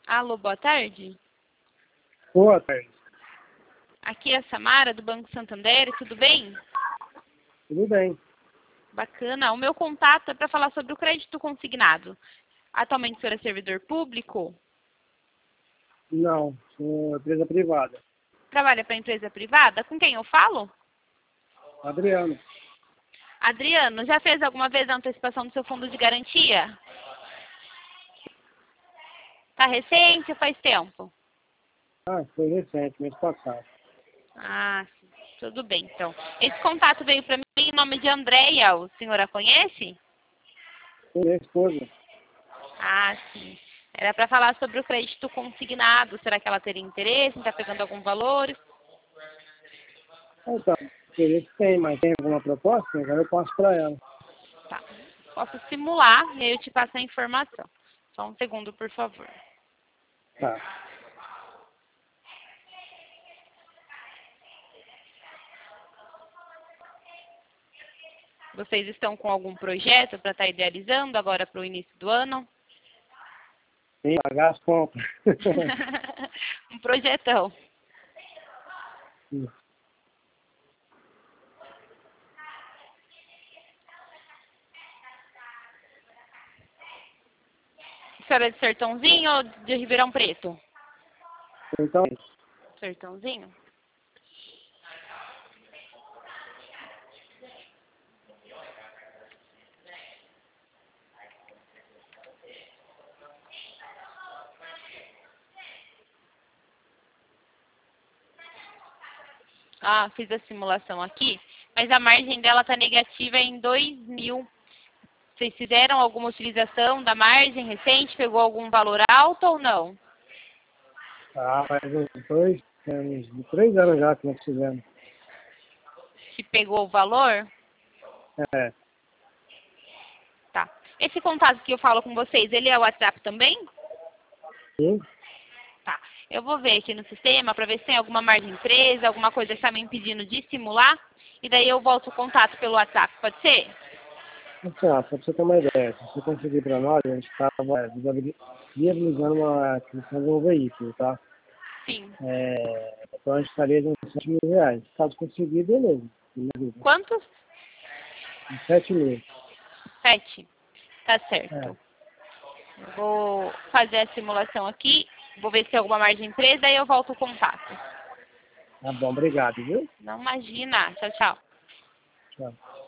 Alô, boa tarde. Boa tarde. Aqui é a Samara, do Banco Santander, tudo bem? Tudo bem? Bacana. O meu contato é para falar sobre o crédito consignado. Atualmente o senhor é servidor público? Não, sou empresa privada. Trabalha para empresa privada? Com quem eu falo? Adriano. Adriano, já fez alguma vez a antecipação do seu fundo de garantia? Tá recente ou faz tempo? Foi recente, mês passado. Ah, sim. Tudo bem, então. Esse contato veio para mim em nome de Andréia. O senhor a conhece? Foi minha esposa. Ah, sim. Era para falar sobre o crédito consignado. Será que ela teria interesse em estar pegando algum valor? Então, interesse tem, mas tem alguma proposta? Agora eu passo para ela. Tá. Posso simular e aí eu te passo a informação. Só um segundo, por favor. Tá. Vocês estão com algum projeto para estar idealizando agora para o início do ano? Tem que pagar as compras. Um projetão. A senhora é de Sertãozinho ou de Ribeirão Preto? Então, Sertãozinho? Ah, fiz a simulação aqui, mas a margem dela está negativa em 2.000. Vocês fizeram alguma utilização da margem recente? Pegou algum valor alto ou não? faz uns 3 anos já que nós fizemos. Se pegou o valor? É, Tá. Esse contato que eu falo com vocês, ele é o WhatsApp também? sim. Tá. Eu vou ver aqui no sistema para ver se tem alguma margem presa, alguma coisa que está me impedindo de simular. E daí eu volto o contato pelo WhatsApp, pode ser? Assim, só para você ter uma ideia, se você conseguir para nós, a gente estava viabilizando uma aquisição de um veículo, tá? Sim. Então a gente estaria de uns R$ 7.000. Caso conseguir, beleza. Beleza. Quantos? Uns 7.000. 7. Tá É, certo. Eu vou fazer a simulação aqui, vou ver se tem alguma margem presa e eu volto o contato. tá bom, obrigado, viu? Não imagina. Tchau, tchau. Tchau.